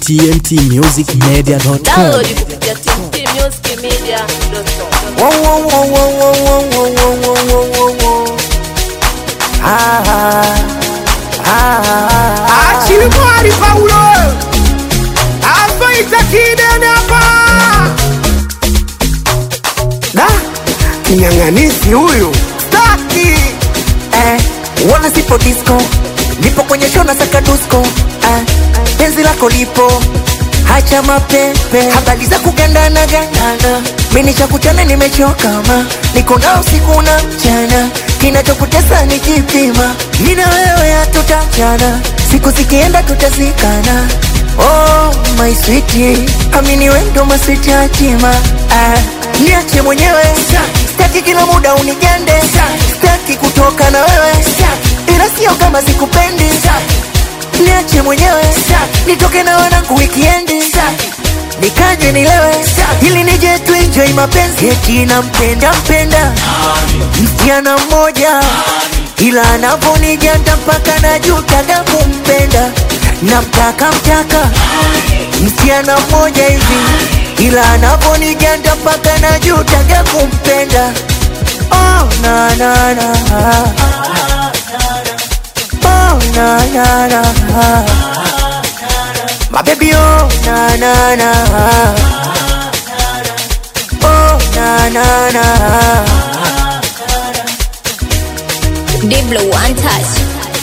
tntmusicmedia.com. Download kupitia tntmusicmedia.com. Achimwari Paulo Alfaita kidenapa Da kinyang'anisi huyu Staki Wana sipo disco, nipo kwenye show na saka dusko. Penzi lako lipo, hacha mapepe, habari za kugandana gandana. Mimi chakutana nimechoka ma, niko na usiku na mchana. Kinachokutesa ni kipima, mimi na wewe hatutachana. Siku zikienda tutazikana. Oh my sweetie, amini wewe ndo maswiti hatima. Niache mwenyewe, sitaki kila muda unigende. Sitaki kutoka na wewe, ila sio kama sikupendi. Niache mwenyewe, nitoke na wanangu weekendi. Nikaje nilewe, ili nije tu enjoy mapenzi. Eti nampenda msichana mmoja, ila anavyoniganda mpaka najutaga kumpenda. Namtaka msichana mmoja hivi, ila anavyoniganda mpaka najutaga kumpenda. Oh na na na, oh na na na, my baby, oh na na na, oh na na na. Diblo one touch.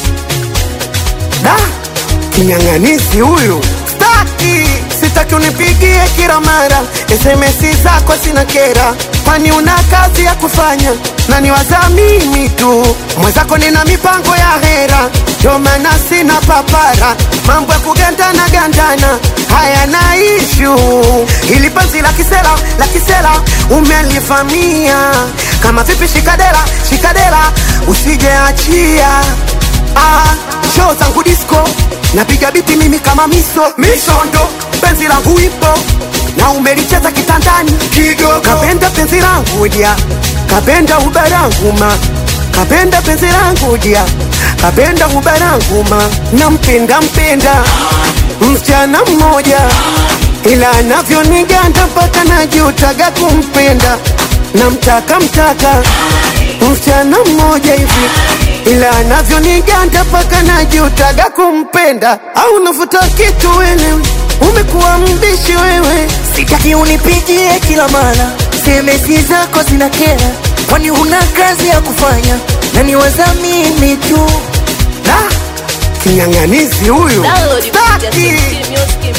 Da kinyang'anisi huyu Staki sitaki unipigie kila mara, SMS zako sina kera. Kwani una kazi ya kufanya na niwaza mimi tu. Mwenzako nina mipango ya hera, ndio maana sina papara. Mambo ya kugandana gandana haya na issue. Ili penzi la kisela umelifamia. Kama vipi shikadera usije achia. Show zangu disco, napiga biti mimi kama misondo. Penzi langu ipo na umelicheza kitandani kidogo. Kapenda penzi langu dia, kapenda ubarangu ma. Kapenda penzi langu dia, kapenda ubarangu ma. Nampenda msichana mmoja, ila anavyoniganda mpaka najutaga kumpenda. Namtaka msichana mmoja hivi, ila anavyoniganda mpaka najutaga kumpenda. Au unafuta kitu wewe, umekuwa mbishi wewe. Sitaki unipigie kila mara, SMS zako zina kera. Kwani una kazi ya kufanya na niwaza mimi tu. Da kinyang'anisi huyu Download kupitia Staki tntmusicmedia.com.